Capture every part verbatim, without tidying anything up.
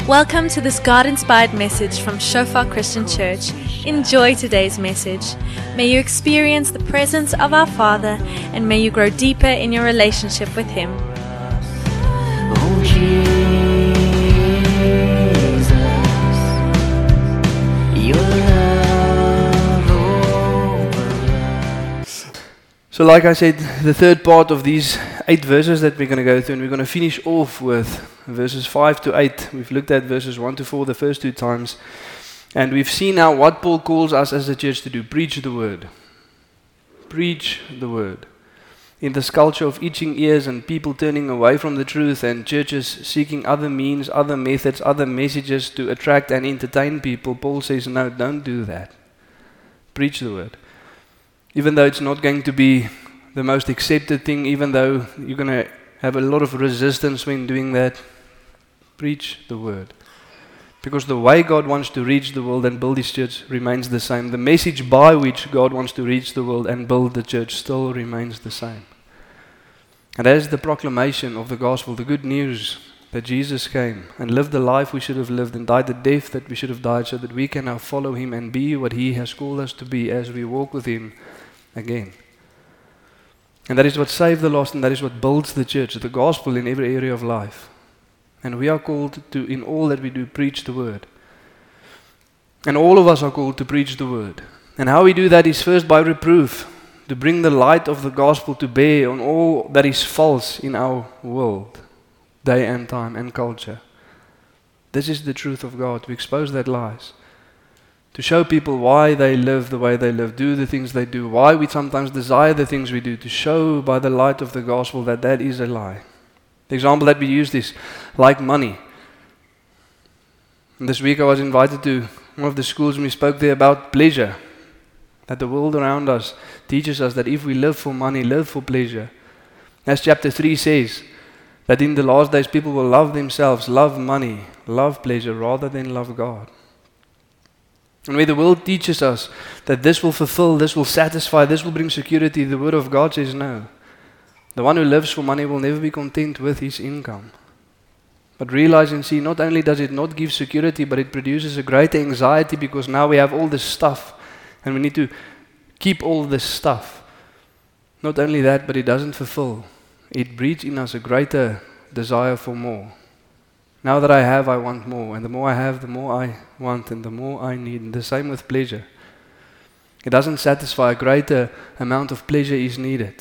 Welcome to this God-inspired message from Shofar Christian Church. Enjoy today's message. May you experience the presence of our Father, and may you grow deeper in your relationship with Him. Oh, Jesus, your love over us. So like I said, the third part of these eight verses that we're going to go through, and we're going to finish off with verses five to eight. We've looked at verses one to four the first two times, and we've seen now what Paul calls us as a church to do. Preach the word. Preach the word. In this culture of itching ears and people turning away from the truth and churches seeking other means, other methods, other messages to attract and entertain people, Paul says, no, don't do that. Preach the word. Even though it's not going to be the most accepted thing, even though you're going to have a lot of resistance when doing that, preach the word. Because the way God wants to reach the world and build His church remains the same. The message by which God wants to reach the world and build the church still remains the same. And that is the proclamation of the gospel, the good news that Jesus came and lived the life we should have lived and died the death that we should have died, so that we can now follow Him and be what He has called us to be as we walk with Him again. And that is what saved the lost, and that is what builds the church, the gospel in every area of life. And we are called to, in all that we do, preach the word. And all of us are called to preach the word. And how we do that is first by reproof, to bring the light of the gospel to bear on all that is false in our world, day and time and culture. This is the truth of God, to expose that lies. To show people why they live the way they live, do the things they do, why we sometimes desire the things we do, to show by the light of the gospel that that is a lie. The example that we used is like money. And this week I was invited to one of the schools and we spoke there about pleasure. That the world around us teaches us that if we live for money, live for pleasure. As chapter three says, that in the last days people will love themselves, love money, love pleasure rather than love God. And where the world teaches us that this will fulfill, this will satisfy, this will bring security, the word of God says no. The one who lives for money will never be content with his income. But realize and see, not only does it not give security, but it produces a greater anxiety, because now we have all this stuff and we need to keep all this stuff. Not only that, but it doesn't fulfill. It breeds in us a greater desire for more. Now that I have, I want more. And the more I have, the more I want and the more I need. And the same with pleasure. It doesn't satisfy. A greater amount of pleasure is needed.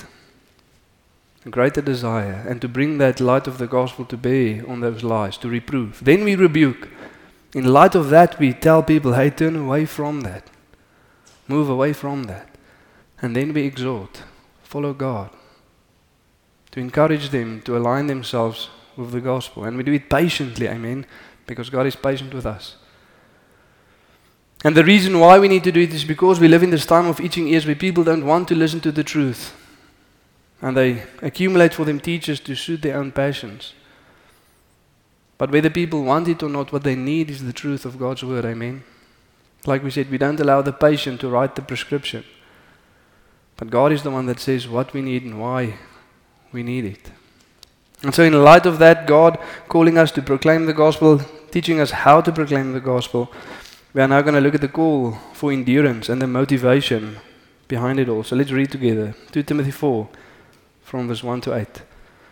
A greater desire. And to bring that light of the gospel to bear on those lies, to reprove. Then we rebuke. In light of that, we tell people, hey, turn away from that. Move away from that. And then we exhort. Follow God. To encourage them to align themselves with the gospel. And we do it patiently, amen, because God is patient with us. And the reason why we need to do it is because we live in this time of itching ears where people don't want to listen to the truth. And they accumulate for them teachers to suit their own passions. But whether people want it or not, what they need is the truth of God's word, amen. Like we said, we don't allow the patient to write the prescription. But God is the one that says what we need and why we need it. And so in light of that, God calling us to proclaim the gospel, teaching us how to proclaim the gospel, we are now going to look at the call for endurance and the motivation behind it all. So let's read together. Second Timothy four, from verse one to eight.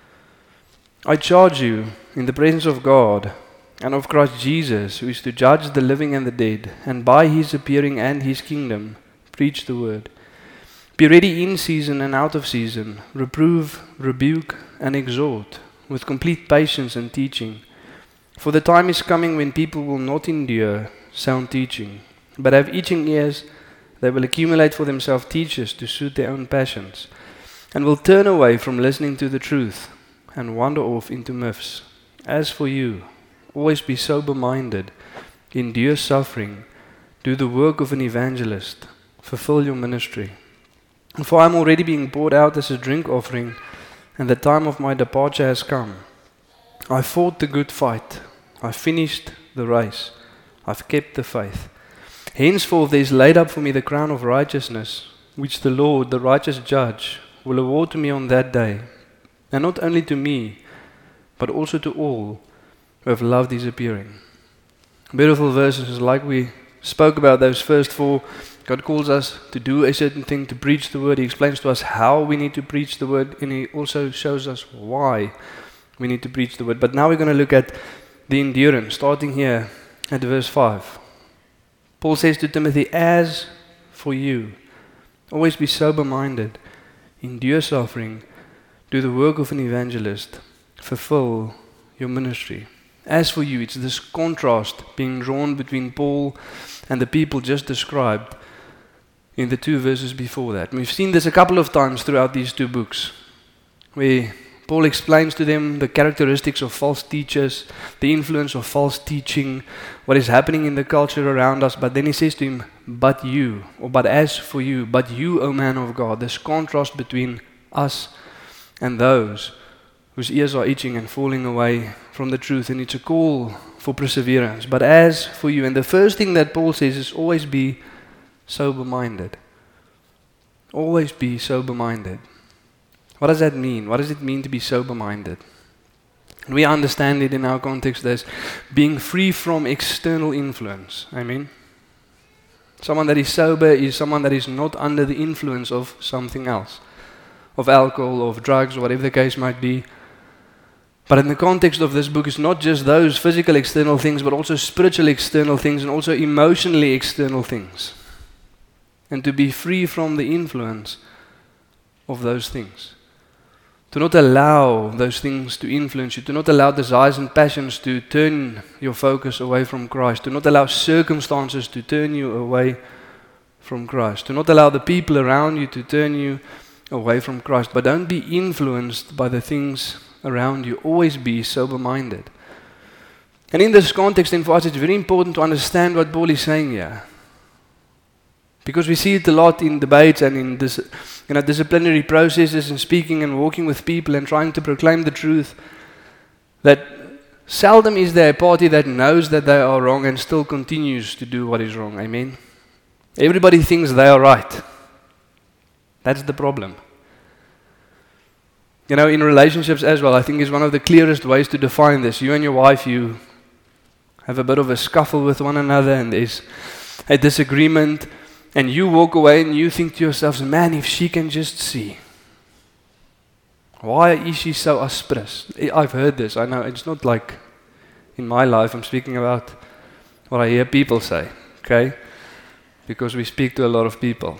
I charge you in the presence of God and of Christ Jesus, who is to judge the living and the dead, and by His appearing and His kingdom, preach the word. Be ready in season and out of season. Reprove, rebuke, and exhort with complete patience and teaching. For the time is coming when people will not endure sound teaching, but have itching ears. They will accumulate for themselves teachers to suit their own passions, and will turn away from listening to the truth and wander off into myths. As for you, always be sober-minded, endure suffering, do the work of an evangelist, fulfill your ministry. For I am already being poured out as a drink offering, and the time of my departure has come. I fought the good fight. I finished the race. I've kept the faith. Henceforth there is laid up for me the crown of righteousness, which the Lord, the righteous judge, will award to me on that day. And not only to me, but also to all who have loved His appearing. Beautiful verses, like we spoke about those first four. God calls us to do a certain thing, to preach the word. He explains to us how we need to preach the word, and He also shows us why we need to preach the word. But now we're going to look at the endurance, starting here at verse five. Paul says to Timothy, as for you, always be sober-minded, endure suffering, do the work of an evangelist, fulfill your ministry. As for you, it's this contrast being drawn between Paul and the people just described in the two verses before that. We've seen this a couple of times throughout these two books, where Paul explains to them the characteristics of false teachers, the influence of false teaching, what is happening in the culture around us, but then he says to him, but you, or but as for you, but you, O man of God, this contrast between us and those whose ears are itching and falling away from the truth, and it's a call for perseverance. But as for you, and the first thing that Paul says is always be sober-minded. Always be sober-minded. What does that mean? What does it mean to be sober-minded? We understand it in our context as being free from external influence. Amen? Someone that is sober is someone that is not under the influence of something else, of alcohol, of drugs, or whatever the case might be. But in the context of this book, it's not just those physical external things, but also spiritual external things and also emotionally external things. And to be free from the influence of those things. To not allow those things to influence you. To not allow desires and passions to turn your focus away from Christ. To not allow circumstances to turn you away from Christ. To not allow the people around you to turn you away from Christ. But don't be influenced by the things around you. Always be sober-minded. And in this context, then, for us, it's very important to understand what Paul is saying here. Because we see it a lot in debates and in this, you know, disciplinary processes and speaking and walking with people and trying to proclaim the truth, that seldom is there a party that knows that they are wrong and still continues to do what is wrong. Amen? Everybody thinks they are right. That's the problem. You know, in relationships as well, I think is one of the clearest ways to define this. You and your wife, you have a bit of a scuffle with one another and there's a disagreement, and you walk away and you think to yourself, man, if she can just see. Why is she so asperous? I've heard this. I know it's not like in my life. I'm speaking about what I hear people say, okay? Because we speak to a lot of people.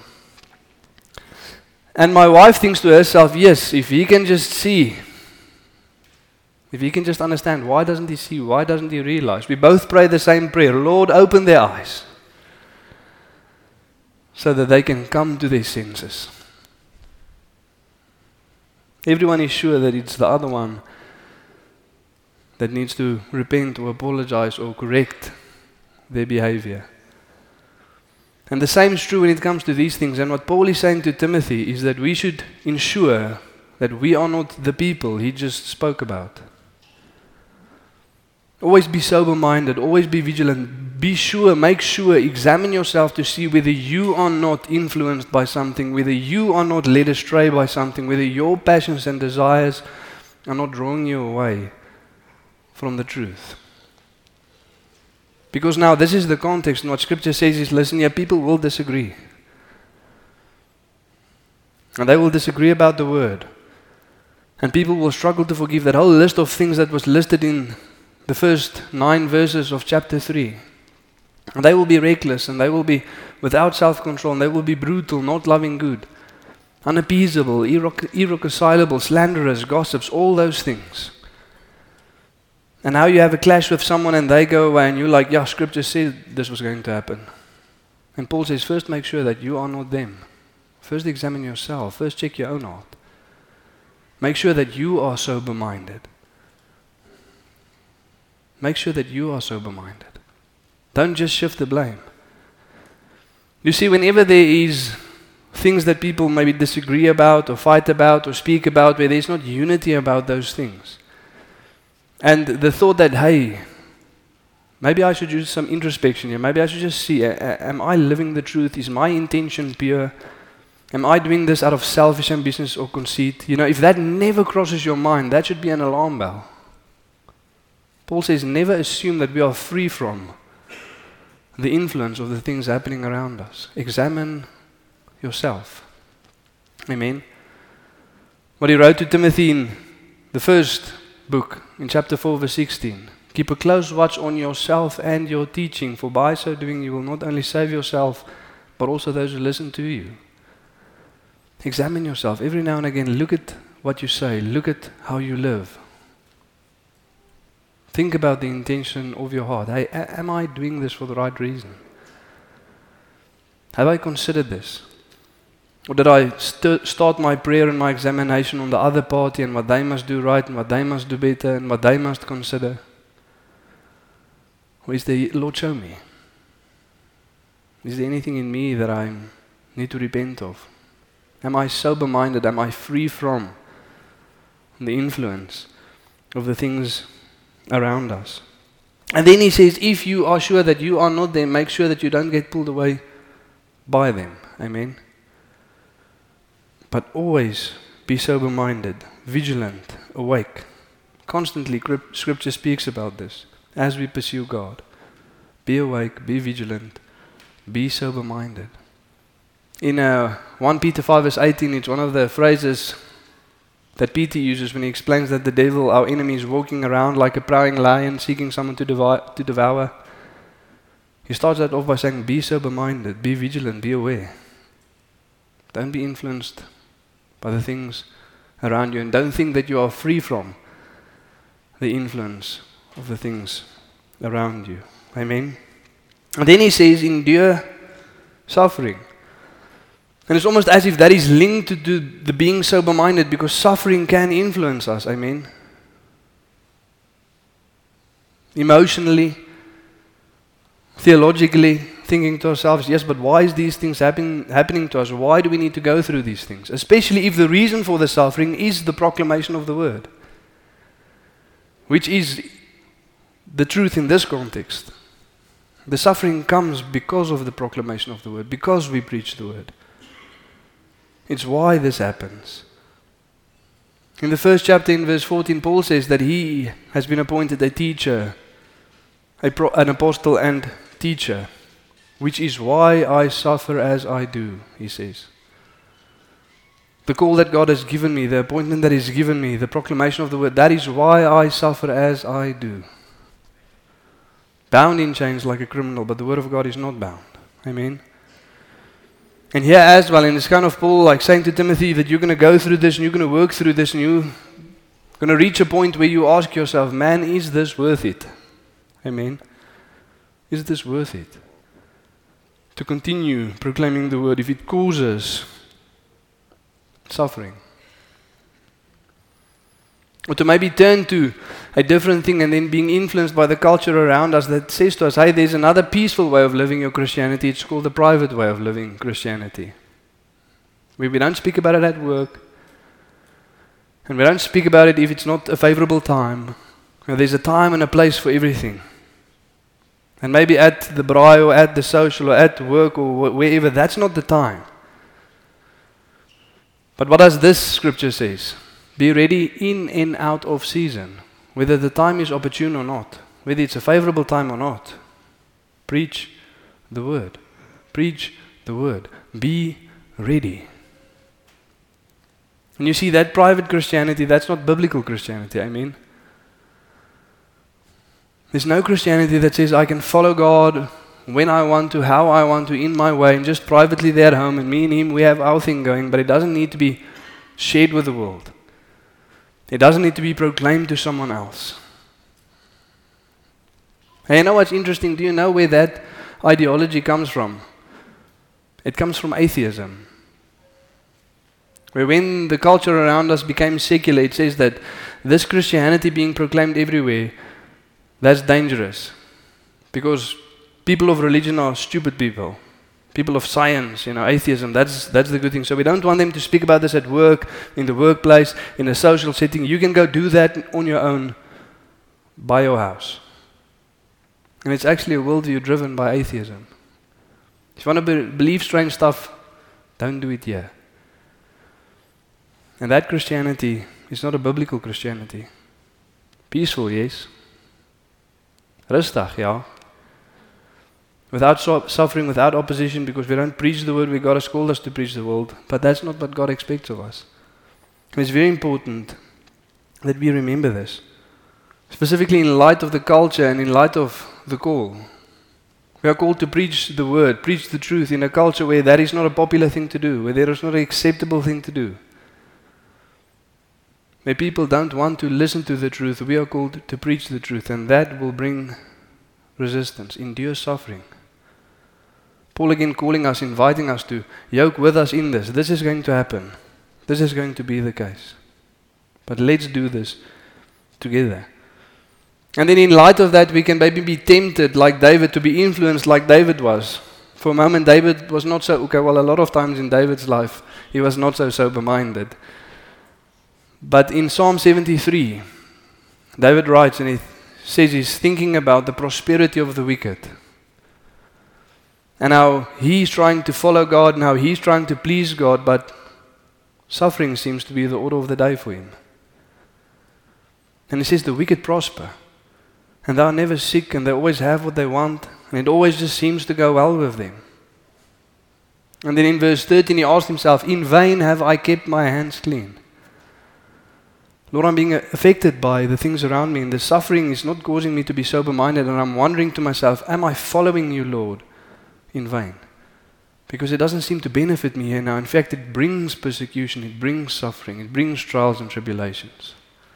And my wife thinks to herself, yes, if he can just see, if he can just understand, why doesn't he see? Why doesn't he realize? We both pray the same prayer. Lord, open their eyes so that they can come to their senses. Everyone is sure that it's the other one that needs to repent or apologize or correct their behavior. And the same is true when it comes to these things. And what Paul is saying to Timothy is that we should ensure that we are not the people he just spoke about. Always be sober-minded, always be vigilant. Be sure, make sure, examine yourself to see whether you are not influenced by something, whether you are not led astray by something, whether your passions and desires are not drawing you away from the truth. Because now this is the context, and what Scripture says is, listen here, people will disagree. And they will disagree about the Word. And people will struggle to forgive that whole list of things that was listed in the first nine verses of chapter three. And they will be reckless, and they will be without self-control, and they will be brutal, not loving good, unappeasable, irre- irreconcilable, slanderous, gossips, all those things. And now you have a clash with someone and they go away and you're like, yeah, Scripture said this was going to happen. And Paul says, first make sure that you are not them. First examine yourself. First check your own heart. Make sure that you are sober-minded. Make sure that you are sober-minded. Don't just shift the blame. You see, whenever there is things that people maybe disagree about or fight about or speak about where there's not unity about those things, and the thought that, hey, maybe I should do some introspection here. Maybe I should just see, uh, am I living the truth? Is my intention pure? Am I doing this out of selfish ambitions or conceit? You know, if that never crosses your mind, that should be an alarm bell. Paul says, never assume that we are free from the influence of the things happening around us. Examine yourself. Amen. What he wrote to Timothy in the first book, in chapter four, verse sixteen. Keep a close watch on yourself and your teaching, for by so doing you will not only save yourself, but also those who listen to you. Examine yourself. Every now and again, look at what you say. Look at how you live. Think about the intention of your heart. Hey, a- am I doing this for the right reason? Have I considered this? Or did I st- start my prayer and my examination on the other party and what they must do right and what they must do better and what they must consider? Or is the Lord, show me? Is there anything in me that I need to repent of? Am I sober-minded? Am I free from the influence of the things around us? And then he says, if you are sure that you are not them, make sure that you don't get pulled away by them. Amen. But always be sober-minded, vigilant, awake. Constantly, Scripture speaks about this as we pursue God. Be awake, be vigilant, be sober-minded. In uh, First Peter five verse eighteen, it's one of the phrases that Peter uses when he explains that the devil, our enemy, is walking around like a prowling lion, seeking someone to devour. To devour. He starts that off by saying, be sober-minded, be vigilant, be aware. Don't be influenced by the things around you, and don't think that you are free from the influence of the things around you. Amen. And then he says, endure suffering. And it's almost as if that is linked to the being sober-minded, because suffering can influence us. Amen. Emotionally, theologically, thinking to ourselves, yes, but why is these things happen, happening to us? Why do we need to go through these things? Especially if the reason for the suffering is the proclamation of the word, which is the truth in this context. The suffering comes because of the proclamation of the word, because we preach the word. It's why this happens. In the first chapter, in verse fourteen, Paul says that he has been appointed a teacher, a pro, an apostle and teacher, which is why I suffer as I do, he says. The call that God has given me, the appointment that He's given me, the proclamation of the word, that is why I suffer as I do. Bound in chains like a criminal, but the word of God is not bound. Amen. And here as well, in this kind of Paul, like saying to Timothy that you're going to go through this and you're going to work through this and you're going to reach a point where you ask yourself, man, is this worth it? Amen. Is this worth it? To continue proclaiming the word if it causes suffering. Or to maybe turn to a different thing and then being influenced by the culture around us that says to us, hey, there's another peaceful way of living your Christianity. It's called the private way of living Christianity. Where we don't speak about it at work. And we don't speak about it if it's not a favorable time. And there's a time and a place for everything. And maybe at the braai or at the social or at work or wherever, that's not the time. But what does this scripture say? Be ready in and out of season, whether the time is opportune or not, whether it's a favorable time or not. Preach the word. Preach the word. Be ready. And you see, that private Christianity, that's not biblical Christianity, I mean. There's no Christianity that says I can follow God when I want to, how I want to, in my way, and just privately there at home, and me and Him, we have our thing going, but it doesn't need to be shared with the world. It doesn't need to be proclaimed to someone else. And you know what's interesting? Do you know where that ideology comes from? It comes from atheism. Where when the culture around us became secular, it says that this Christianity being proclaimed everywhere, that's dangerous. Because people of religion are stupid people. People of science, you know, atheism, that's that's the good thing. So we don't want them to speak about this at work, in the workplace, in a social setting. You can go do that on your own, by your house. And it's actually a worldview driven by atheism. If you want to be, believe strange stuff, don't do it here. And that Christianity is not a biblical Christianity. Peaceful, yes. Rustig, ja. without so- suffering, without opposition, because we don't preach the word where God has called us to preach the world. But that's not what God expects of us. And it's very important that we remember this, specifically in light of the culture and in light of the call. We are called to preach the word, preach the truth in a culture where that is not a popular thing to do, where there is not an acceptable thing to do. Where people don't want to listen to the truth, we are called to preach the truth, and that will bring resistance, endure suffering. Paul again calling us, inviting us to yoke with us in this. This is going to happen. This is going to be the case. But let's do this together. And then in light of that, we can maybe be tempted like David, to be influenced like David was. For a moment, David was not so, okay, well, a lot of times in David's life, he was not so sober-minded. But in Psalm seventy-three, David writes, and he says he's thinking about the prosperity of the wicked. And how he's trying to follow God, and how he's trying to please God, but suffering seems to be the order of the day for him. And he says the wicked prosper. And they are never sick, and they always have what they want, and it always just seems to go well with them. And then in verse thirteen he asked himself, in vain have I kept my hands clean. Lord, I'm being affected by the things around me, and the suffering is not causing me to be sober-minded, and I'm wondering to myself, am I following you, Lord, in vain? Because it doesn't seem to benefit me here now. In fact, it brings persecution, it brings suffering, it brings trials and tribulations.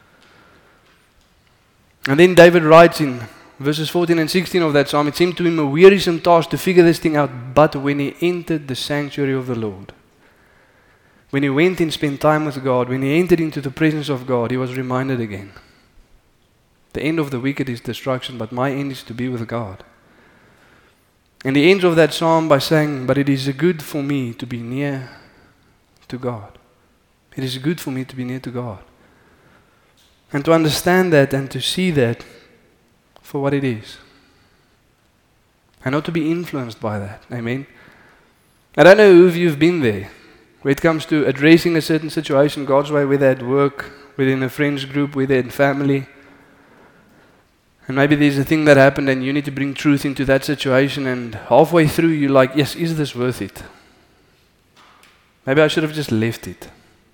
And then David writes in verses fourteen and sixteen of that psalm, it seemed to him a wearisome task to figure this thing out, but when he entered the sanctuary of the Lord, when he went and spent time with God, when he entered into the presence of God, he was reminded again. The end of the wicked is destruction, but my end is to be with God. And he ends of that psalm by saying, but it is good for me to be near to God. It is good for me to be near to God. And to understand that and to see that for what it is. And not to be influenced by that. Amen. I don't know if you've been there, where it comes to addressing a certain situation God's way, whether at work, within a friends group, whether in family. And maybe there's a thing that happened and you need to bring truth into that situation, and halfway through you're like, yes, is this worth it? Maybe I should have just left it.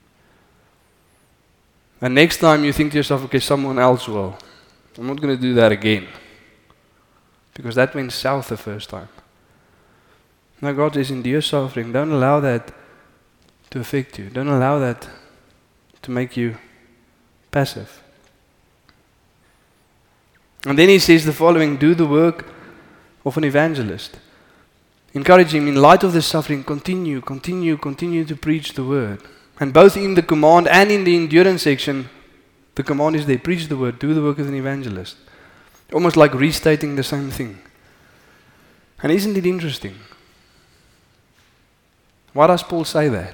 And next time you think to yourself, okay, someone else will. I'm not going to do that again. Because that went south the first time. Now God says, endure suffering. Don't allow that to affect you. Don't allow that to make you passive. And then he says the following, do the work of an evangelist. Encourage him, in light of this suffering, continue, continue, continue to preach the word. And both in the command and in the endurance section, the command is there, preach the word, do the work of an evangelist. Almost like restating the same thing. And isn't it interesting? Why does Paul say that?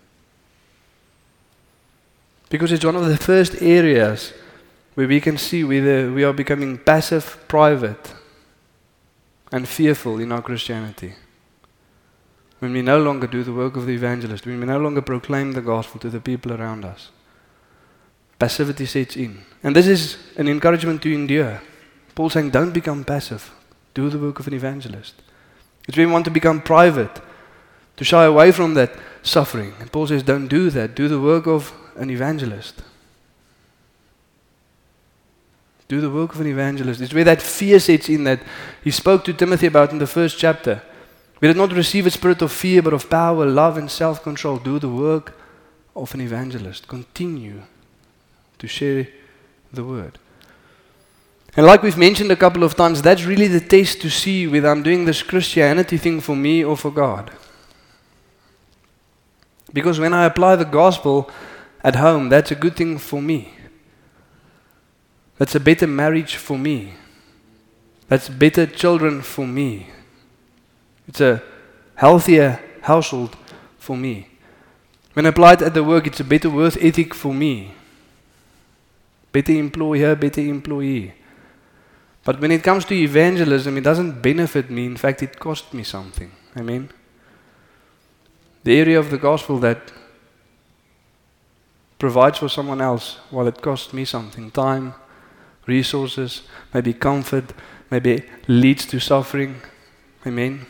Because it's one of the first areas where we can see whether we are becoming passive, private, and fearful in our Christianity. When we no longer do the work of the evangelist, when we no longer proclaim the gospel to the people around us, passivity sets in. And this is an encouragement to endure. Paul's saying, don't become passive. Do the work of an evangelist. It's when we want to become private, to shy away from that suffering. And Paul says, don't do that. Do the work of an evangelist. Do the work of an evangelist. It's where that fear sets in that he spoke to Timothy about in the first chapter. We did not receive a spirit of fear, but of power, love, and self-control. Do the work of an evangelist. Continue to share the word. And like we've mentioned a couple of times, that's really the test to see whether I'm doing this Christianity thing for me or for God. Because when I apply the gospel at home, that's a good thing for me. That's a better marriage for me. That's better children for me. It's a healthier household for me. When applied at the work, it's a better work ethic for me. Better employer, better employee. But when it comes to evangelism, it doesn't benefit me. In fact, it costs me something. Amen? The area of the gospel that provides for someone else, while it costs me something. Time, resources, maybe comfort, maybe leads to suffering. Amen.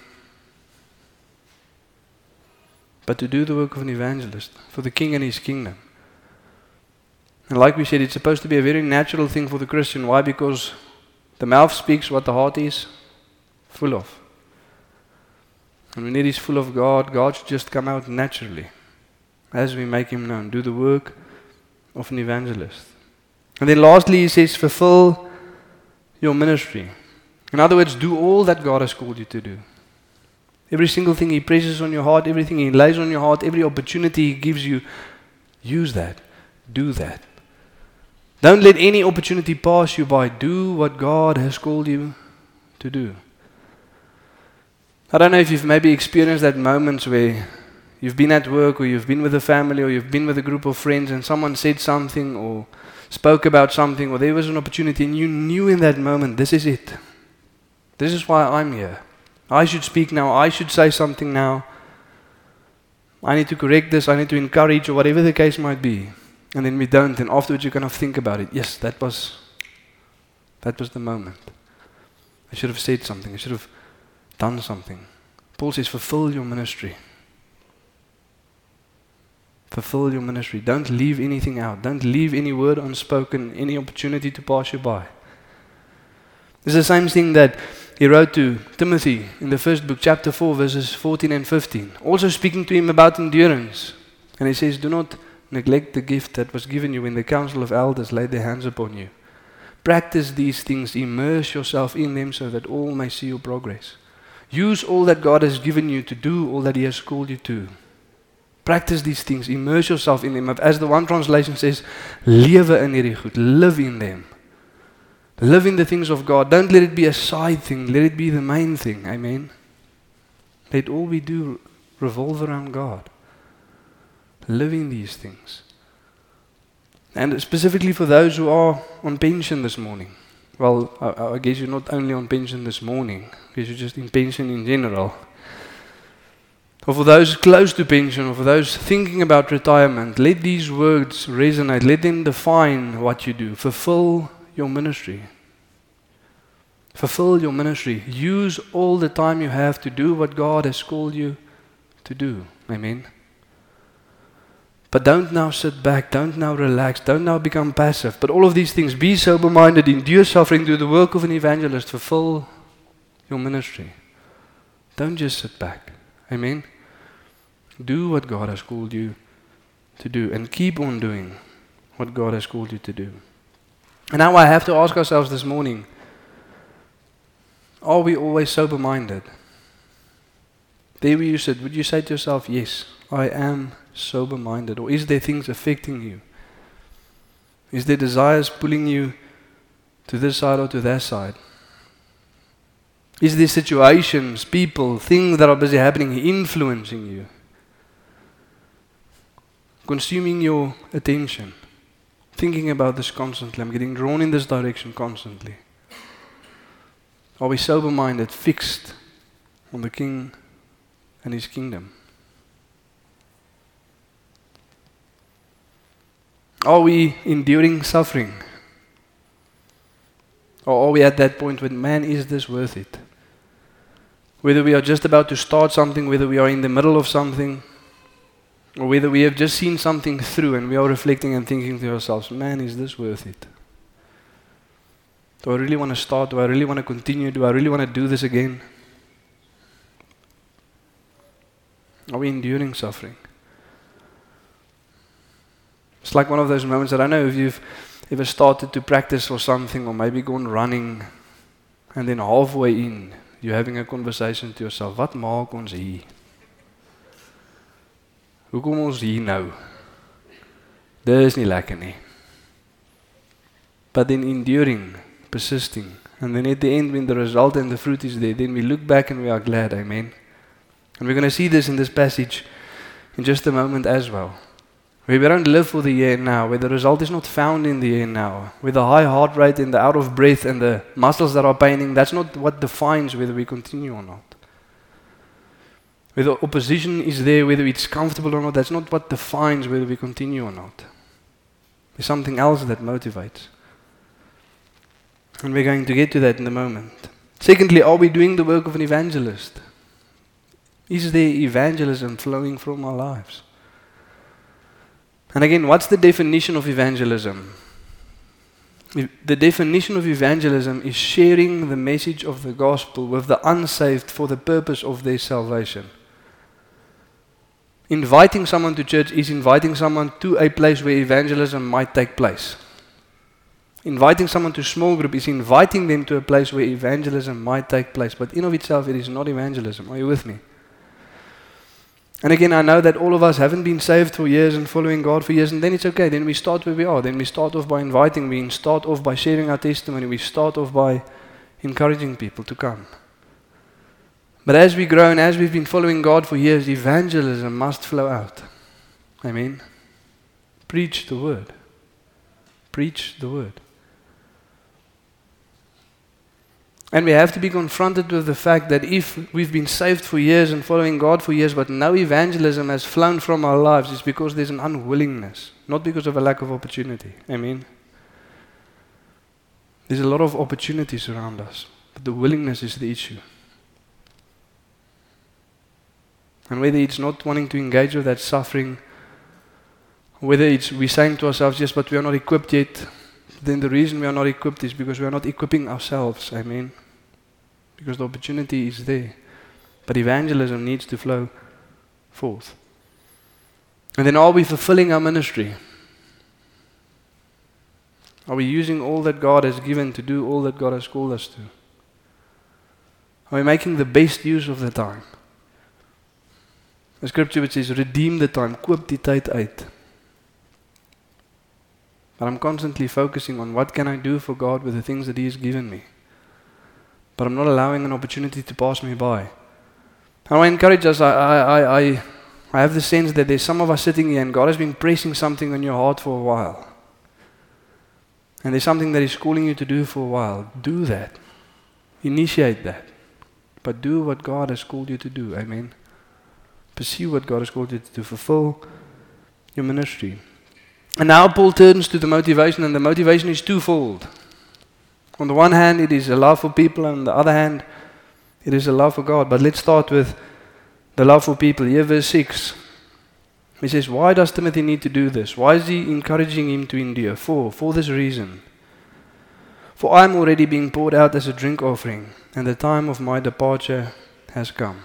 But to do the work of an evangelist for the King and His kingdom. And like we said, it's supposed to be a very natural thing for the Christian. Why? Because the mouth speaks what the heart is full of. And when it is full of God, God should just come out naturally as we make Him known. Do the work of an evangelist. And then lastly, He says, fulfill your ministry. In other words, do all that God has called you to do. Every single thing He presses on your heart, everything He lays on your heart, every opportunity He gives you, use that. Do that. Don't let any opportunity pass you by. Do what God has called you to do. I don't know if you've maybe experienced that moments where you've been at work or you've been with a family or you've been with a group of friends and someone said something or spoke about something or there was an opportunity and you knew in that moment, this is it. This is why I'm here. I should speak now. I should say something now. I need to correct this. I need to encourage or whatever the case might be. And then we don't. And afterwards you kind of think about it. Yes, that was, that was the moment. I should have said something. I should have done something. Paul says, fulfill your ministry. Fulfill your ministry. Don't leave anything out. Don't leave any word unspoken, any opportunity to pass you by. It's the same thing that he wrote to Timothy in the first book, chapter four, verses fourteen and fifteen. Also speaking to him about endurance. And he says, do not neglect the gift that was given you when the council of elders laid their hands upon you. Practice these things. Immerse yourself in them so that all may see your progress. Use all that God has given you to do all that He has called you to. Practice these things. Immerse yourself in them. As the one translation says, lewe in hierdie goed. Live in them. Live in the things of God. Don't let it be a side thing. Let it be the main thing. Amen. Let all we do revolve around God. Live in these things. And specifically for those who are on pension this morning. Well, I, I guess you're not only on pension this morning. I guess you're just in pension in general. Or for those close to pension, or for those thinking about retirement, let these words resonate. Let them define what you do. Fulfill your ministry. Fulfill your ministry. Use all the time you have to do what God has called you to do. Amen. But don't now sit back, don't now relax, don't now become passive. But all of these things, be sober-minded, endure suffering, do the work of an evangelist, fulfill your ministry. Don't just sit back. Amen. Do what God has called you to do and keep on doing what God has called you to do. And now I have to ask ourselves this morning, are we always sober-minded? There where you sit, would you say to yourself, yes, I am sober-minded? Or is there things affecting you? Is there desires pulling you to this side or to that side? Is there situations, people, things that are busy happening influencing you? Consuming your attention? Thinking about this constantly. I'm getting drawn in this direction constantly. Are we sober-minded, fixed on the King and His kingdom? Are we enduring suffering? Or are we at that point when, man, is this worth it? Whether we are just about to start something, whether we are in the middle of something, or whether we have just seen something through and we are reflecting and thinking to ourselves, man, is this worth it? Do I really want to start? Do I really want to continue? Do I really want to do this again? Are we enduring suffering? It's like one of those moments, I don't know if you've ever started to practice for something or maybe gone running and then halfway in, you're having a conversation to yourself, wat maak ons hier? Hoe kom ons hier nou? Dis nie lekker nie. But then enduring, persisting, and then at the end when the result and the fruit is there, then we look back and we are glad, amen. And we're going to see this in this passage in just a moment as well. Where we don't live for the here and now, where the result is not found in the here and now, with the high heart rate and the out of breath and the muscles that are paining, that's not what defines whether we continue or not. Whether opposition is there, whether it's comfortable or not, that's not what defines whether we continue or not. There's something else that motivates. And we're going to get to that in a moment. Secondly, are we doing the work of an evangelist? Is there evangelism flowing from our lives? And again, what's the definition of evangelism? The definition of evangelism is sharing the message of the gospel with the unsaved for the purpose of their salvation. Inviting someone to church is inviting someone to a place where evangelism might take place. Inviting someone to small group is inviting them to a place where evangelism might take place. But in of itself, it is not evangelism. Are you with me? And again, I know that all of us haven't been saved for years and following God for years, and then it's okay. Then we start where we are. Then we start off by inviting. We start off by sharing our testimony. We start off by encouraging people to come. But as we grow and as we've been following God for years, evangelism must flow out. Amen. Preach the word. Preach the word. And we have to be confronted with the fact that if we've been saved for years and following God for years, but no evangelism has flown from our lives, it's because there's an unwillingness, not because of a lack of opportunity. Amen. There's a lot of opportunities around us, but the willingness is the issue. And whether it's not wanting to engage with that suffering, whether it's we're saying to ourselves, yes, but we are not equipped yet, then the reason we are not equipped is because we are not equipping ourselves. Amen. Because the opportunity is there. But evangelism needs to flow forth. And then are we fulfilling our ministry? Are we using all that God has given to do all that God has called us to? Are we making the best use of the time? The scripture which says, redeem the time, koop die tyd uit. But I'm constantly focusing on what can I do for God with the things that He has given me. But I'm not allowing an opportunity to pass me by. I want to encourage us, I, I, I, I have the sense that there's some of us sitting here and God has been pressing something on your heart for a while. And there's something that He's calling you to do for a while. Do that. Initiate that. But do what God has called you to do. Amen. Pursue what God has called you to do. Fulfill your ministry. And now Paul turns to the motivation, and the motivation is twofold. On the one hand, it is a love for people, and on the other hand, it is a love for God. But let's start with the love for people. Here, verse six. He says, why does Timothy need to do this? Why is he encouraging him to endure? For, for this reason. For I am already being poured out as a drink offering, and the time of my departure has come.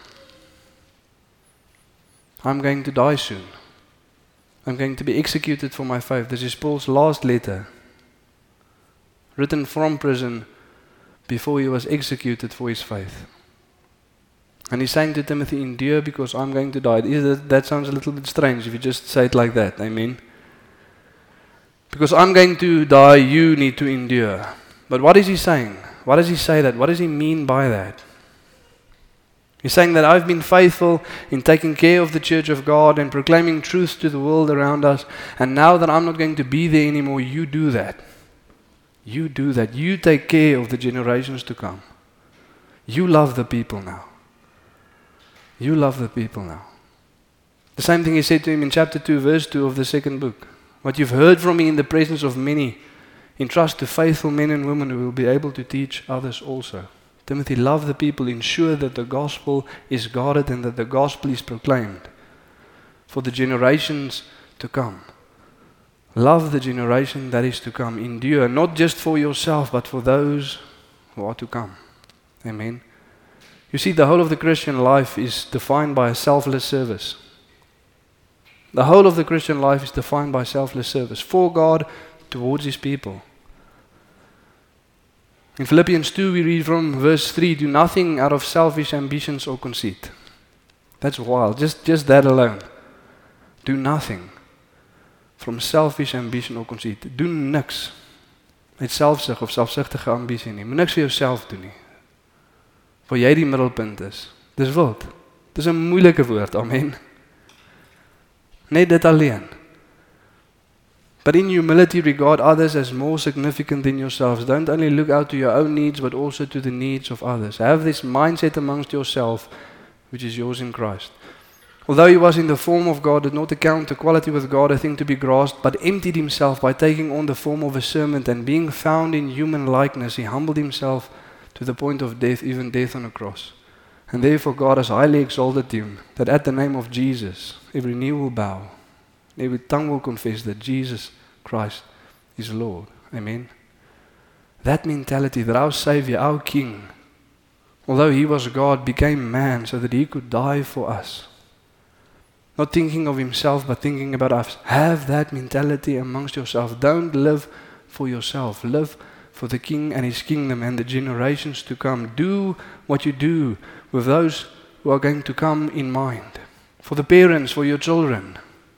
I'm going to die soon. I'm going to be executed for my faith. This is Paul's last letter, written from prison before he was executed for his faith. And he's saying to Timothy, endure because I'm going to die. That, that sounds a little bit strange if you just say it like that. Amen. Because I'm going to die, you need to endure. But what is he saying? Why does he say that? What does he mean by that? He's saying that I've been faithful in taking care of the church of God and proclaiming truth to the world around us. And now that I'm not going to be there anymore, you do that. You do that. You take care of the generations to come. You love the people now. You love the people now. The same thing he said to him in chapter two, verse two of the second book. What you've heard from me in the presence of many, entrust to faithful men and women who will be able to teach others also. Timothy, love the people, ensure that the gospel is guarded and that the gospel is proclaimed for the generations to come. Love the generation that is to come. Endure, not just for yourself, but for those who are to come. Amen. You see, the whole of the Christian life is defined by a selfless service. The whole of the Christian life is defined by selfless service for God towards His people. In Philippians two we read from verse three, do nothing out of selfish ambitions or conceit. That's wild, just, just that alone. Do nothing from selfish ambition or conceit. Doen niks met selfsug of selfsugtige ambisie nie. Moet niks vir jouself doen nie. Waar jy die middelpunt is. Dis wild. Dis 'n moeilike woord, amen. Net dit alleen. But in humility, regard others as more significant than yourselves. Don't only look out to your own needs, but also to the needs of others. Have this mindset amongst yourself, which is yours in Christ. Although he was in the form of God, did not account equality with God a thing to be grasped, but emptied himself by taking on the form of a servant, and being found in human likeness, he humbled himself to the point of death, even death on a cross. And therefore God has highly exalted him, that at the name of Jesus, every knee will bow, every tongue will confess that Jesus Christ is Lord. Amen. That mentality that our Savior, our King, although he was God, became man so that he could die for us. Not thinking of himself, but thinking about us. Have that mentality amongst yourself. Don't live for yourself. Live for the King and his kingdom and the generations to come. Do what you do with those who are going to come in mind. For the parents, for your children.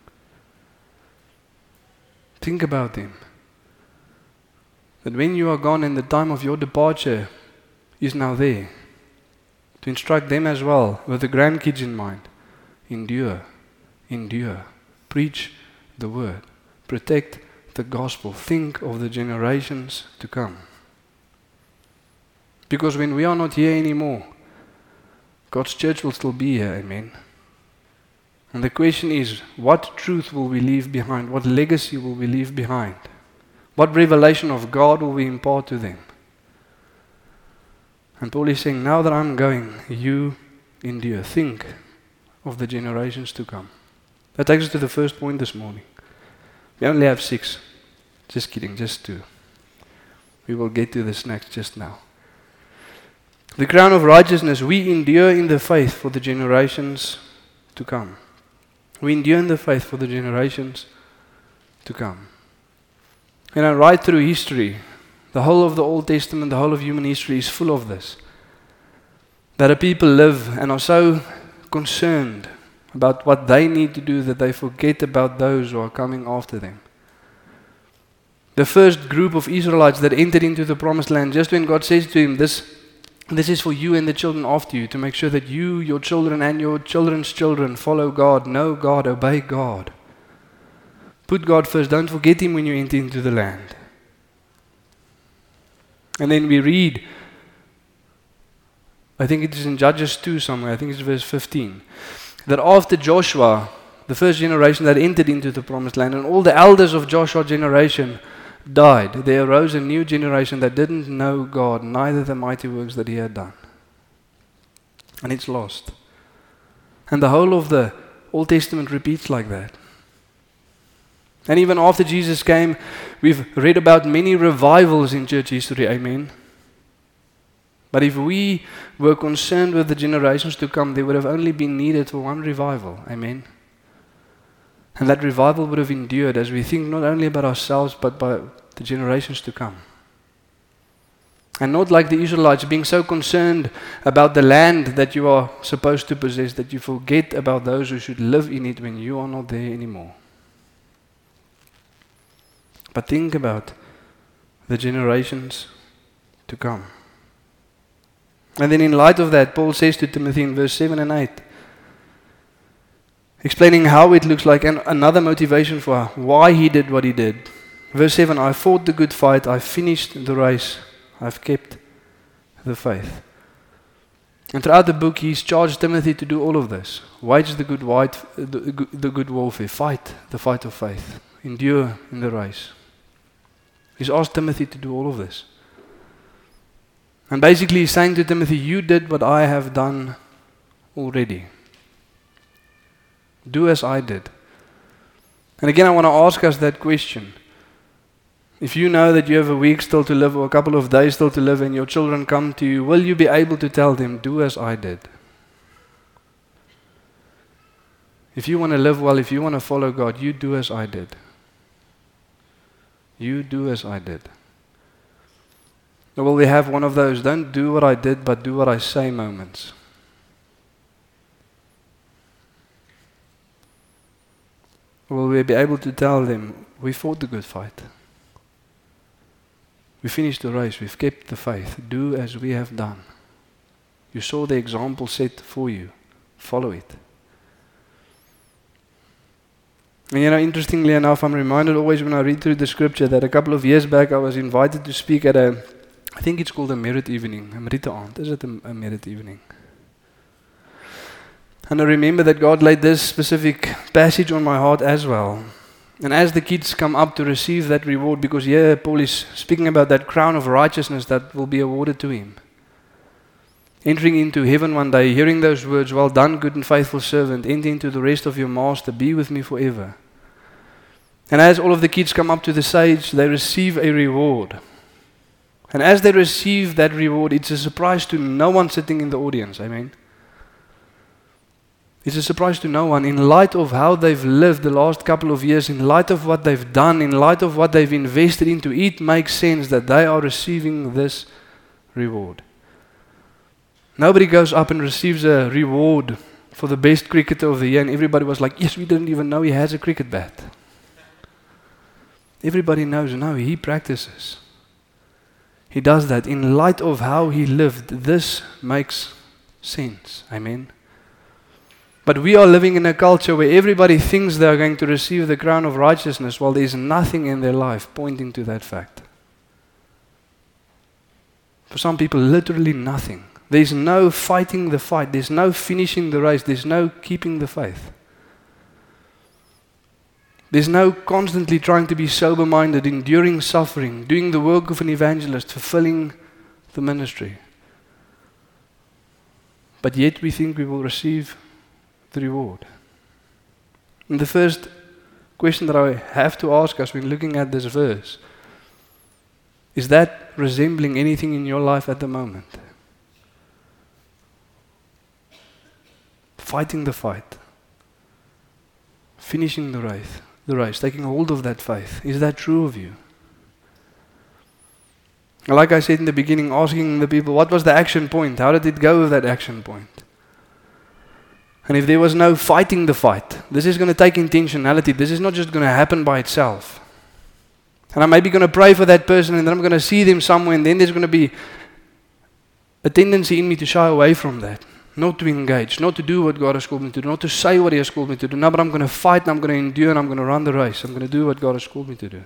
Think about them. That when you are gone and the time of your departure is now there, to instruct them as well with the grandkids in mind. Endure, endure, preach the word, protect the gospel, think of the generations to come. Because when we are not here anymore, God's church will still be here, amen. And the question is, what truth will we leave behind? What legacy will we leave behind? What revelation of God will we impart to them? And Paul is saying, now that I'm going, you endure. Think of the generations to come. That takes us to the first point this morning. We only have six. Just kidding, just two. We will get to this next just now. The crown of righteousness, we endure in the faith for the generations to come. We endure in the faith for the generations to come. You know, right through history, the whole of the Old Testament, the whole of human history is full of this. That a people live and are so concerned about what they need to do that they forget about those who are coming after them. The first group of Israelites that entered into the promised land, just when God says to him, this, this is for you and the children after you, to make sure that you, your children and your children's children follow God, know God, obey God. Put God first, don't forget him when you enter into the land. And then we read, I think it is in Judges two somewhere, I think it's verse fifteen, that after Joshua, the first generation that entered into the promised land, and all the elders of Joshua's generation died, there arose a new generation that didn't know God, neither the mighty works that he had done. And it's lost. And the whole of the Old Testament repeats like that. And even after Jesus came, we've read about many revivals in church history, amen. But if we were concerned with the generations to come, there would have only been needed for one revival, amen. And that revival would have endured as we think not only about ourselves, but by the generations to come. And not like the Israelites being so concerned about the land that you are supposed to possess that you forget about those who should live in it when you are not there anymore. But think about the generations to come. And then in light of that, Paul says to Timothy in verse seven and eight, explaining how it looks like and another motivation for why he did what he did. Verse seven, I fought the good fight, I finished the race, I've kept the faith. And throughout the book, he's charged Timothy to do all of this. Wage the good, white, the, the good warfare, fight the fight of faith, endure in the race. He's asked Timothy to do all of this. And basically he's saying to Timothy, you did what I have done already. Do as I did. And again, I want to ask us that question. If you know that you have a week still to live or a couple of days still to live and your children come to you, will you be able to tell them, do as I did? If you want to live well, if you want to follow God, you do as I did. You do as I did. Or will we have one of those, don't do what I did, but do what I say moments? Or will we be able to tell them, we fought the good fight. We finished the race, we've kept the faith. Do as we have done. You saw the example set for you. Follow it. And you know, interestingly enough, I'm reminded always when I read through the scripture that a couple of years back I was invited to speak at a, I think it's called a merit evening, a merit aand. Is it a, a merit evening? And I remember that God laid this specific passage on my heart as well. And as the kids come up to receive that reward, because here Paul is speaking about that crown of righteousness that will be awarded to him. entering into heaven one day, hearing those words, "Well done, good and faithful servant, enter into the rest of your master, be with me forever." And as all of the kids come up to the stage, they receive a reward. And as they receive that reward, it's a surprise to no one sitting in the audience. Amen. It's a surprise to no one. In light of how they've lived the last couple of years, in light of what they've done, in light of what they've invested into, it makes sense that they are receiving this reward. Nobody goes up and receives a reward for the best cricketer of the year, and everybody was like, "Yes, we didn't even know he has a cricket bat." Everybody knows, no, he practices. He does that. In light of how he lived, this makes sense. Amen. But we are living in a culture where everybody thinks they are going to receive the crown of righteousness, while there is nothing in their life pointing to that fact. For some people, literally nothing. There's no fighting the fight. There's no finishing the race. There's no keeping the faith. There's no constantly trying to be sober-minded, enduring suffering, doing the work of an evangelist, fulfilling the ministry. But yet we think we will receive the reward. And the first question that I have to ask us when looking at this verse, is that resembling anything in your life at the moment? Fighting the fight, finishing the race, the race, taking hold of that faith. Is that true of you? Like I said in the beginning, asking the people, what was the action point? How did it go with that action point? And if there was no fighting the fight, this is going to take intentionality. This is not just going to happen by itself. And I'm maybe going to pray for that person, and then I'm going to see them somewhere, and then there's going to be a tendency in me to shy away from that. Not to engage, not to do what God has called me to do, not to say what He has called me to do. No, but I'm going to fight, and I'm going to endure, and I'm going to run the race. I'm going to do what God has called me to do.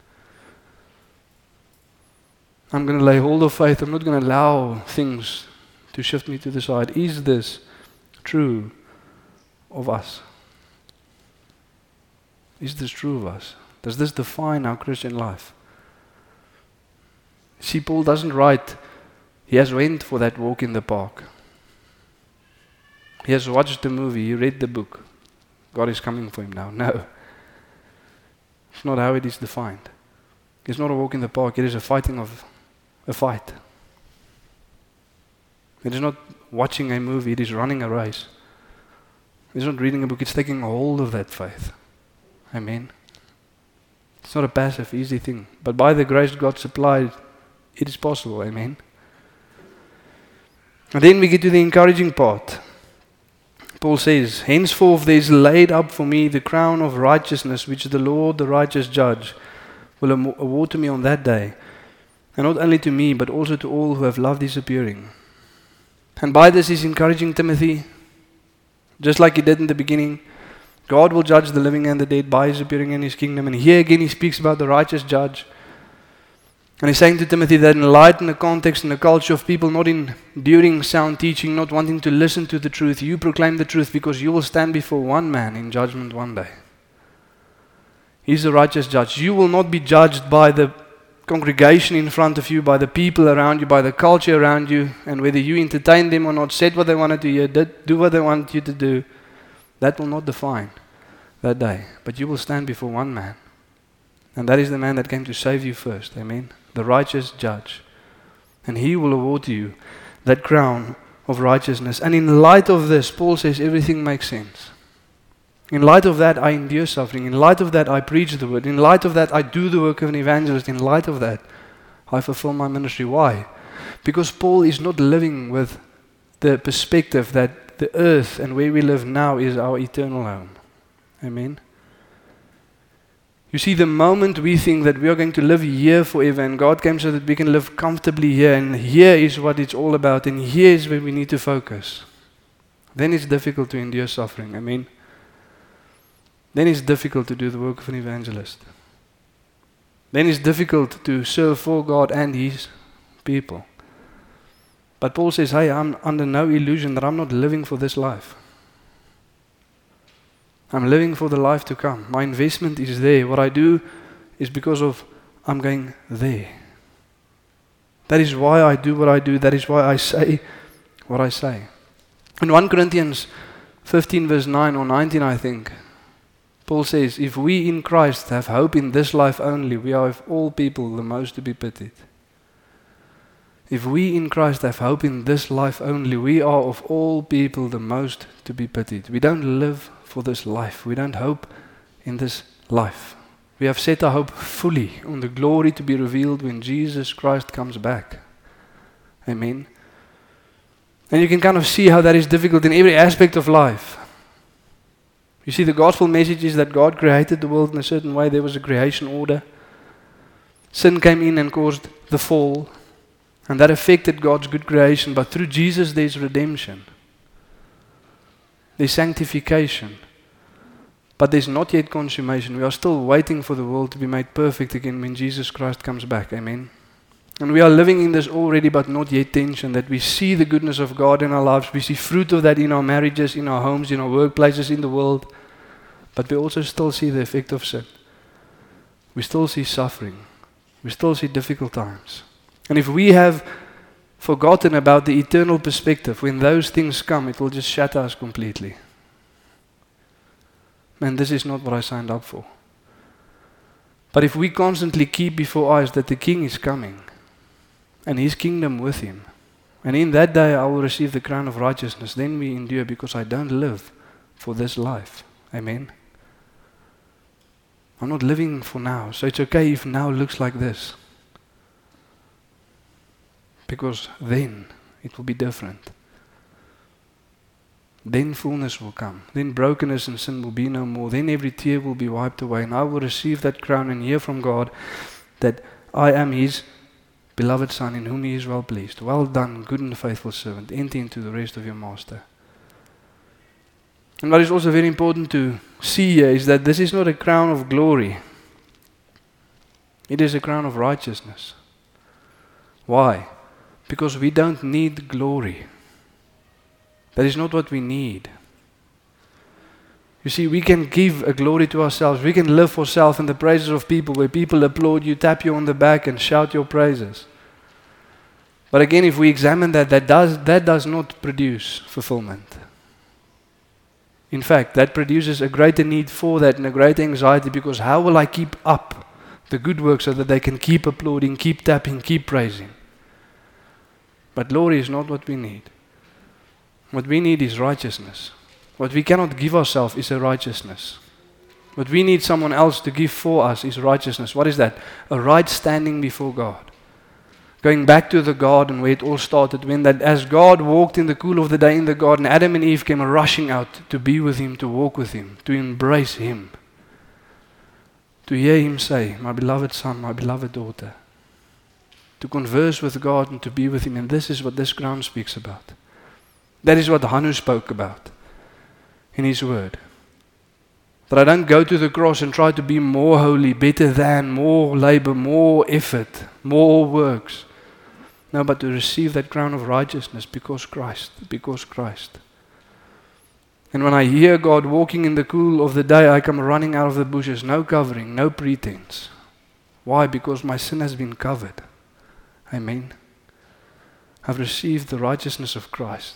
I'm going to lay hold of faith. I'm not going to allow things to shift me to the side. Is this true of us? Is this true of us? Does this define our Christian life? See, Paul doesn't write, he has went for that walk in the park. He has watched the movie, he read the book. God is coming for him now. No. It's not how it is defined. It's not a walk in the park, it is a fighting of a fight. It is not watching a movie, it is running a race. It's not reading a book, it's taking hold of that faith. Amen. It's not a passive, easy thing. But by the grace God supplied, it is possible. Amen. And then we get to the encouraging part. Paul says, henceforth there is laid up for me the crown of righteousness, which the Lord, the righteous judge, will award to me on that day. And not only to me, but also to all who have loved His appearing. And by this he's encouraging Timothy, just like he did in the beginning. God will judge the living and the dead by His appearing in His kingdom. And here again he speaks about the righteous judge. And he's saying to Timothy that in light and the context and the culture of people not enduring sound teaching, not wanting to listen to the truth, you proclaim the truth, because you will stand before one man in judgment one day. He's the righteous judge. You will not be judged by the congregation in front of you, by the people around you, by the culture around you, and whether you entertain them or not, said what they wanted to hear, did, do what they want you to do. That will not define that day. But you will stand before one man. And that is the man that came to save you first. Amen. The righteous judge. And He will award to you that crown of righteousness. And in light of this, Paul says everything makes sense. In light of that, I endure suffering. In light of that, I preach the word. In light of that, I do the work of an evangelist. In light of that, I fulfill my ministry. Why? Because Paul is not living with the perspective that the earth and where we live now is our eternal home. Amen. You see, the moment we think that we are going to live here forever, and God came so that we can live comfortably here, and here is what it's all about, and here is where we need to focus, then it's difficult to endure suffering. I mean, then it's difficult to do the work of an evangelist. Then it's difficult to serve for God and His people. But Paul says, hey, I'm under no illusion that I'm not living for this life. I'm living for the life to come. My investment is there. What I do is because of I'm going there. That is why I do what I do. That is why I say what I say. In First Corinthians fifteen verse nine or nineteen, I think, Paul says, if we in Christ have hope in this life only, we are of all people the most to be pitied. If we in Christ have hope in this life only, we are of all people the most to be pitied. We don't live for this life. We don't hope in this life. We have set our hope fully on the glory to be revealed when Jesus Christ comes back. Amen. And you can kind of see how that is difficult in every aspect of life. You see, the gospel message is that God created the world in a certain way. There was a creation order. Sin came in and caused the fall. And that affected God's good creation. But through Jesus there's redemption. There's sanctification. But there's not yet consummation. We are still waiting for the world to be made perfect again when Jesus Christ comes back. Amen. And we are living in this already but not yet tension, that we see the goodness of God in our lives. We see fruit of that in our marriages, in our homes, in our workplaces, in the world. But we also still see the effect of sin. We still see suffering. We still see difficult times. And if we have forgotten about the eternal perspective, when those things come, it will just shatter us completely. Man, this is not what I signed up for. But if we constantly keep before eyes that the King is coming, and His kingdom with Him, and in that day I will receive the crown of righteousness, then we endure, because I don't live for this life. Amen. I'm not living for now, so it's okay if now looks like this. Because then it will be different. Then fullness will come. Then brokenness and sin will be no more. Then every tear will be wiped away, and I will receive that crown and hear from God that I am His beloved Son, in whom He is well pleased. Well done, good and faithful servant. Enter into the rest of your master. And what is also very important to see here is that this is not a crown of glory. It is a crown of righteousness. Why? Because we don't need glory. That is not what we need. You see, we can give a glory to ourselves. We can live for self and the praises of people, where people applaud you, tap you on the back and shout your praises. But again, if we examine that, that does, that does not produce fulfillment. In fact, that produces a greater need for that and a greater anxiety, because how will I keep up the good work so that they can keep applauding, keep tapping, keep praising? But glory is not what we need. What we need is righteousness. What we cannot give ourselves is a righteousness. What we need someone else to give for us is righteousness. What is that? A right standing before God. Going back to the garden where it all started, when that as God walked in the cool of the day in the garden, Adam and Eve came rushing out to be with Him, to walk with Him, to embrace Him. To hear Him say, my beloved son, my beloved daughter. To converse with God and to be with Him. And this is what this crown speaks about. That is what Hanu spoke about in his word. That I don't go to the cross and try to be more holy, better than, more labor, more effort, more works. No, but to receive that crown of righteousness because Christ, because Christ. And when I hear God walking in the cool of the day, I come running out of the bushes, no covering, no pretense. Why? Because my sin has been covered. Amen. I've received the righteousness of Christ.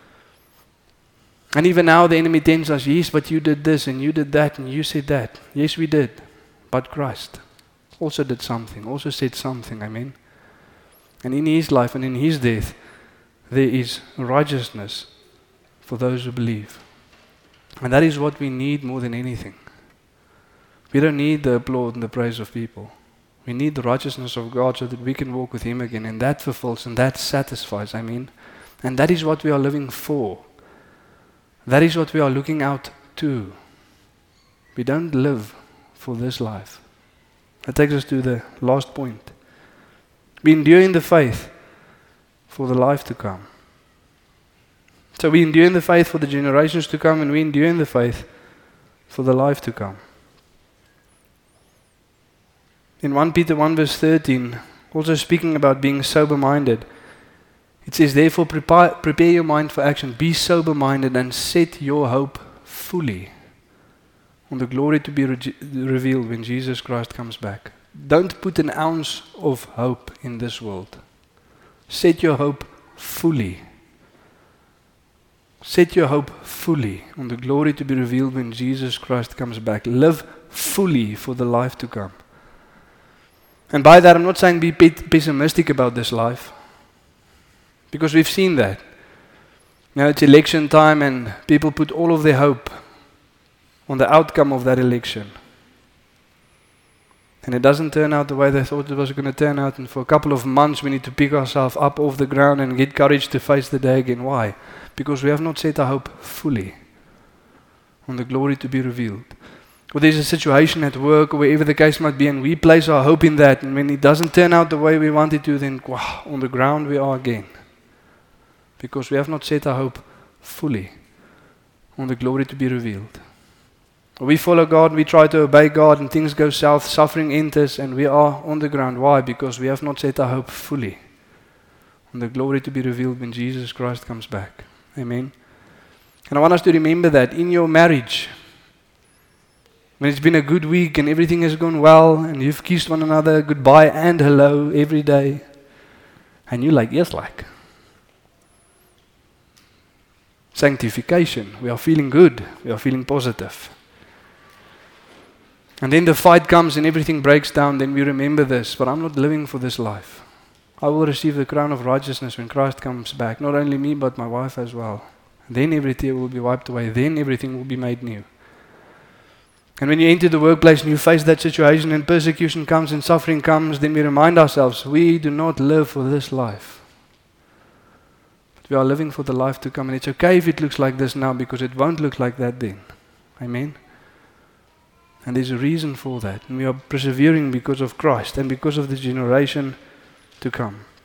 And even now the enemy tempts us, yes, but you did this and you did that and you said that. Yes, we did. But Christ also did something, also said something. Amen. And in His life and in His death, there is righteousness for those who believe. And that is what we need more than anything. We don't need the applause and the praise of people. We need the righteousness of God so that we can walk with Him again. And that fulfills and that satisfies. I mean, and that is what we are living for. That is what we are looking out to. We don't live for this life. That takes us to the last point. We endure in the faith for the life to come. So we endure in the faith for the generations to come, and we endure in the faith for the life to come. In First Peter one verse thirteen, also speaking about being sober-minded, it says, therefore prepare, prepare your mind for action, be sober-minded and set your hope fully on the glory to be re- revealed when Jesus Christ comes back. Don't put an ounce of hope in this world. Set your hope fully Set your hope fully on the glory to be revealed when Jesus Christ comes back. Live fully for the life to come. And by that, I'm not saying be pessimistic about this life, because we've seen that. Now it's election time and people put all of their hope on the outcome of that election. And it doesn't turn out the way they thought it was going to turn out. And for a couple of months we need to pick ourselves up off the ground and get courage to face the day again. Why? Because we have not set our hope fully on the glory to be revealed. Or there's a situation at work or wherever the case might be, and we place our hope in that, and when it doesn't turn out the way we want it to, then wow, on the ground we are again. Because we have not set our hope fully on the glory to be revealed. We follow God, we try to obey God, and things go south, suffering enters, and we are on the ground. Why? Because we have not set our hope fully on the glory to be revealed when Jesus Christ comes back. Amen. And I want us to remember that in your marriage, when it's been a good week and everything has gone well, and you've kissed one another goodbye and hello every day, and you're like, yes, like. Sanctification. We are feeling good. We are feeling positive. And then the fight comes and everything breaks down, then we remember this, but I'm not living for this life. I will receive the crown of righteousness when Christ comes back, not only me, but my wife as well. Then every tear will be wiped away, then everything will be made new. And when you enter the workplace and you face that situation and persecution comes and suffering comes, then we remind ourselves, we do not live for this life. But we are living for the life to come, and it's okay if it looks like this now, because it won't look like that then. Amen? And there's a reason for that. And we are persevering because of Christ and because of the generation to come.